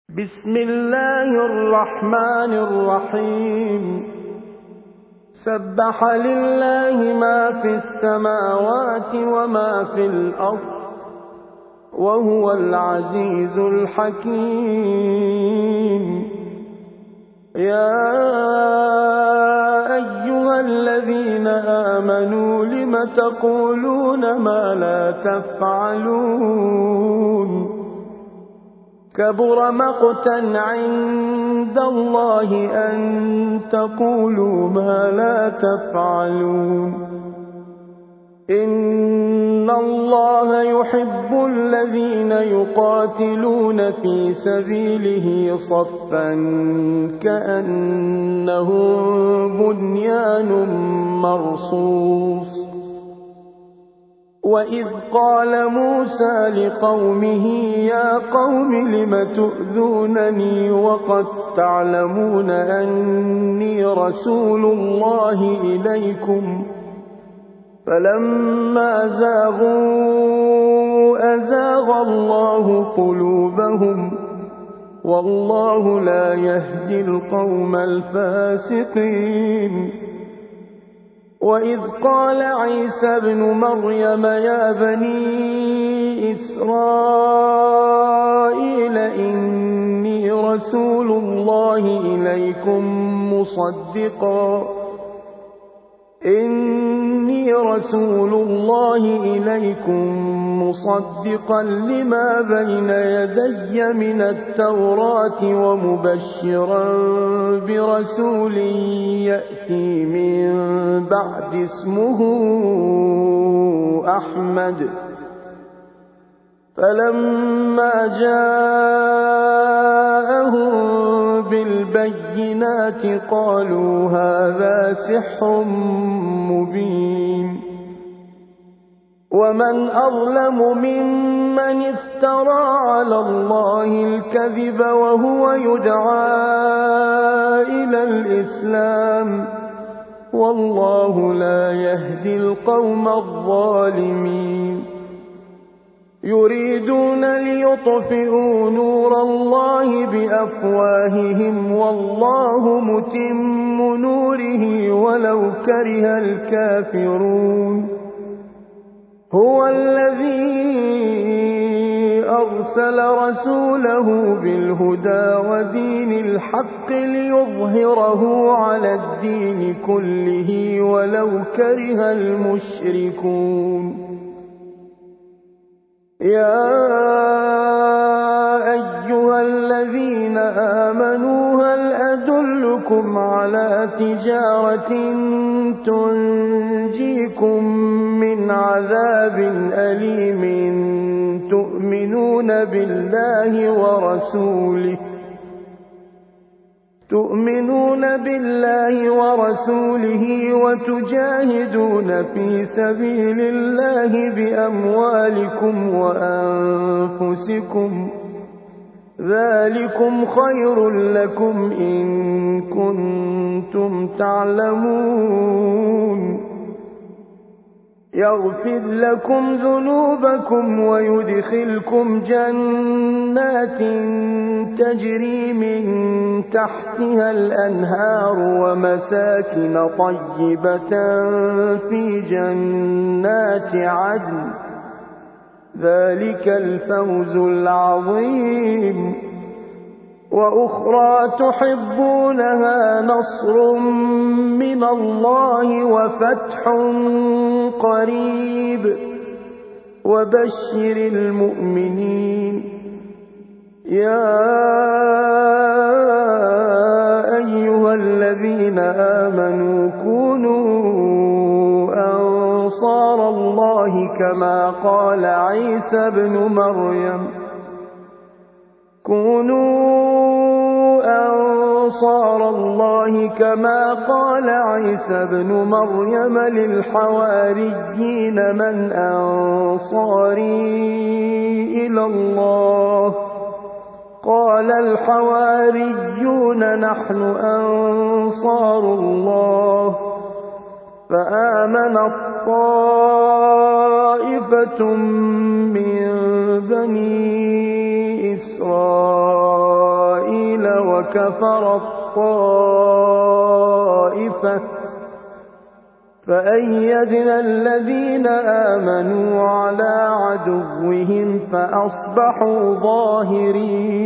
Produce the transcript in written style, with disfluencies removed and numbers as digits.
بسم الله الرحمن الرحيم سبح لله ما في السماوات وما في الأرض وهو العزيز الحكيم. يا أيها الذين آمنوا لم تقولون ما لا تفعلون كبر مقتا عند الله أن تقولوا ما لا تفعلون. إن الله يحب الذين يقاتلون في سبيله صفا كأنهم بنيان مرصوص. وإذ قال موسى لقومه يا قوم لم تؤذونني وقد تعلمون أني رسول الله إليكم فلما زاغوا أزاغ الله قلوبهم والله لا يهدي القوم الفاسقين. وإذ قال عيسى ابن مريم يا بني إسرائيل إني رسول الله إليكم مصدقا لما بين يدي من التوراة ومبشرا برسول يأتي من بعد اسمه أحمد. فلما جاءهم بالبينات قالوا هذا سحر مبين. ومن أظلم ممن افترى على الله الكذب وهو يدعى إلى الإسلام والله لا يهدي القوم الظالمين. يريدون ليطفئوا نور الله بأفواههم والله متم نوره ولو كره الكافرون. هو الذي أرسل رسوله بالهدى ودين الحق ليظهره على الدين كله ولو كره المشركون. يا أيها الذين آمنوا هل أدلكم على تجارة تنجيكم من عذاب أليم تؤمنون بالله ورسوله وتجاهدون في سبيل الله بأموالكم وأنفسكم ذلكم خير لكم إن كنتم تعلمون. يغفر لكم ذنوبكم ويدخلكم جنات تجري من تحتها الأنهار ومساكن طيبة في جنات عدن ذلك الفوز العظيم. وأخرى تحبونها نصر من الله وفتح قريب وبشر المؤمنين. يا أيها الذين آمنوا كونوا أنصار الله كما قال عيسى ابن مريم للحواريين من أنصاري إلى الله قال الحواريون نحن أنصار الله. فآمنت طائفة من بني إسرائيل وكفرت طائفة فأيدنا الذين آمنوا على عدوهم فأصبحوا ظاهرين.